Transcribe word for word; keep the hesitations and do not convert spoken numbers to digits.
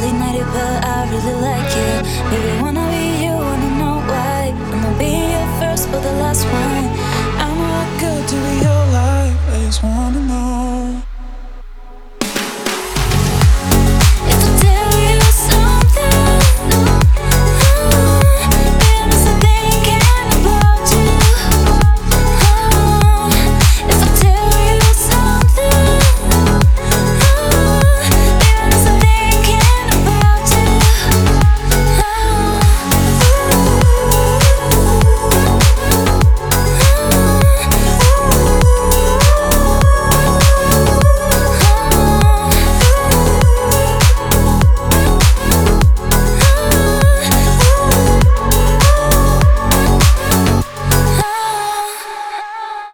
late nighty, but I really like it. Baby, wanna be you, wanna know why. I'ma be your first, but the last one. I know what good to be your life. I just wanna know.